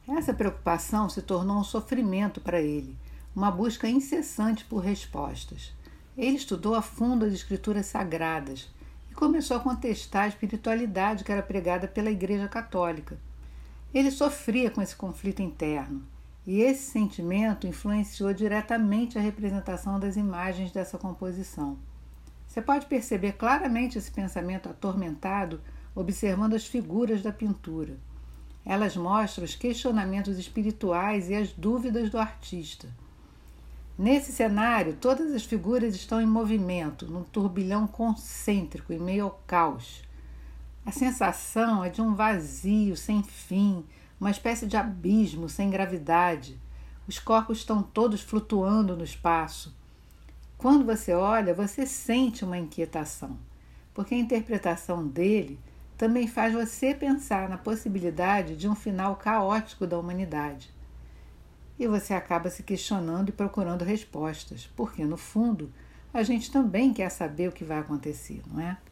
Essa preocupação se tornou um sofrimento para ele, uma busca incessante por respostas. Ele estudou a fundo as escrituras sagradas e começou a contestar a espiritualidade que era pregada pela Igreja Católica. Ele sofria com esse conflito interno, e esse sentimento influenciou diretamente a representação das imagens dessa composição. Você pode perceber claramente esse pensamento atormentado observando as figuras da pintura. Elas mostram os questionamentos espirituais e as dúvidas do artista. Nesse cenário, todas as figuras estão em movimento, num turbilhão concêntrico, em meio ao caos. A sensação é de um vazio sem fim, uma espécie de abismo sem gravidade. Os corpos estão todos flutuando no espaço. Quando você olha, você sente uma inquietação, porque a interpretação dele também faz você pensar na possibilidade de um final caótico da humanidade. E você acaba se questionando e procurando respostas, porque, no fundo, a gente também quer saber o que vai acontecer, não é?